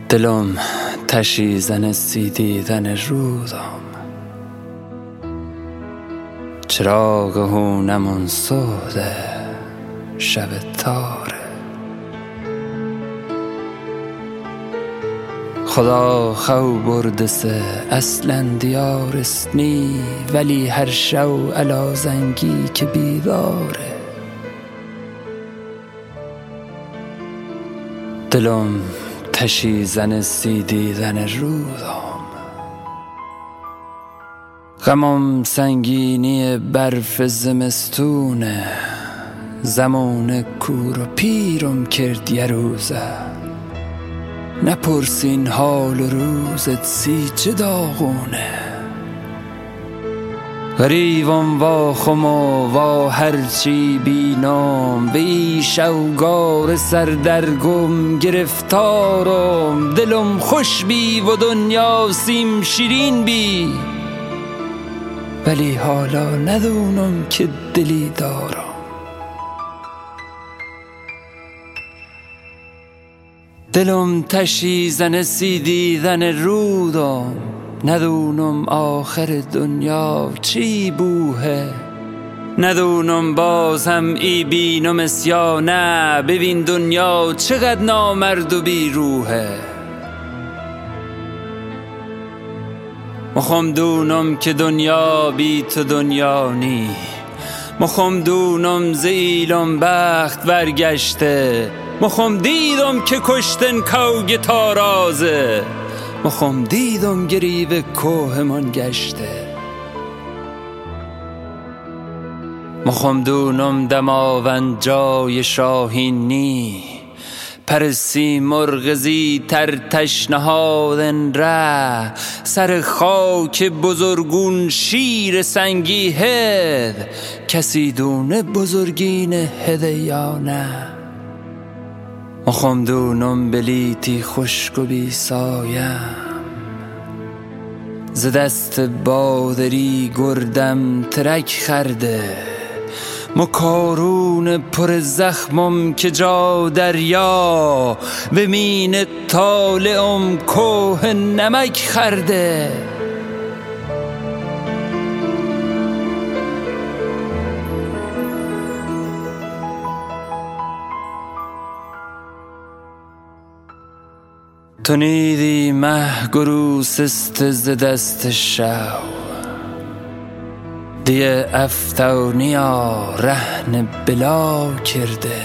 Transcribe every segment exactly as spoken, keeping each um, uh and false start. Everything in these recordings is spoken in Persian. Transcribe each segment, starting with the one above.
دلم تشی زنستی دیدن رودم، چراغ هونمون سوده شب تاره. خدا خو بردسه اصلا دیارست نی، ولی هر شو علا زنگی که بیداره. دلم تشی زنستی دیدن رودم، غمم سنگینی برف زمستونه. زمان کور و پیرم کرد یه روزه، نپرسین حال و روزت سی چه داغونه. غریبم وا خم و وا هرچی بینم، به ای شوگار سردرگم گرفتارم. دلم خوش بی و دنیا سیم شیرین بی، ولی حالا ندونم که دلی دارم. دلم تشی زنسی دیدن رودم، ندونم آخر دنیا چی بوه. ندونم باز هم ای بینمس یا نه، ببین دنیا چقدر نامرد و بی روحه. مخم دونم که دنیا بی تو دنیا نی، مخم دونم زیلم بخت برگشته. مخم دیدم که کشتن کوگ تارازه، مخم دیدم گریب کوه من گشته. مخم دونم دماوند جای شاهین نی، پرسی مرغزی تر تشنهادن ره. سر خاک بزرگون شیر سنگی هد، کسی دونه بزرگین هده یا نه. مخم دونم بلیتی خشک و بی سایم، ز دست بادری گردم ترک خرده. مکارون پر زخمم که جا دریا، به مین طالعم کوه نمک خرده. تو نیدی مه گروس است ز دست شو، دیه افتونیا رهن بلا کرده.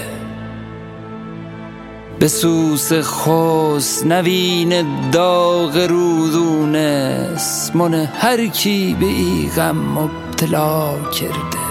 به سوس خوست نوین داغ رودونس، من هر کی به ای غم مبتلا کرده.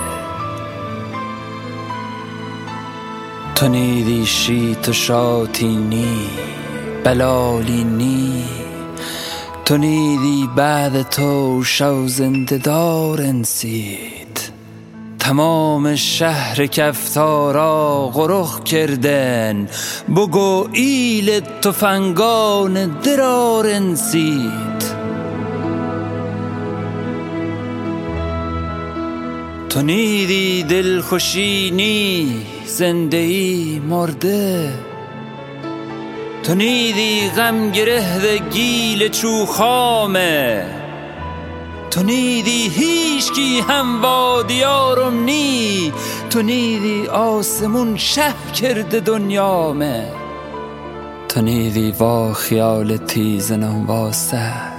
تو نیدی شیت و شاتی نی، بلالی نی. تو نیدی بعد تو شو زنده دار انسید، تمام شهر کفتارا غرخ کردن. بگو ایل تفنگان درار انسید. تو نیدی دل خوشی نی، زنده ای مرده. تو نیدی غم گره گیل چوخامه، تو نیدی هیچکی هم وادیارم نی. تو نیدی آسمون شه کرده دنیامه، تو نیدی وا خیال تیزنم وا سر.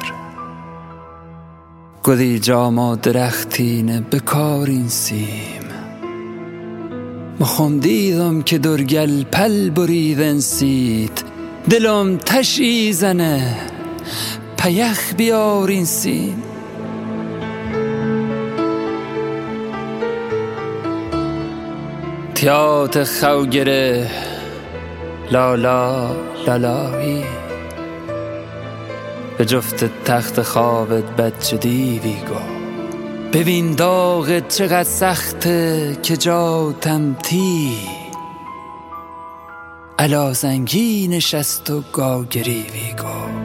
گدی جاما درختینه بکارین سیم، مخم دیدم که درگل پل بریدن سید. دلم تشی زنه پیخ بیارین سیم. تیات خوگره لالا لالایی، به جفت تخت خوابت بچه دیوی گو. ببین داغت چقدر سخته که جا تمتی، علا زنگی نشست و گا گریوی گو.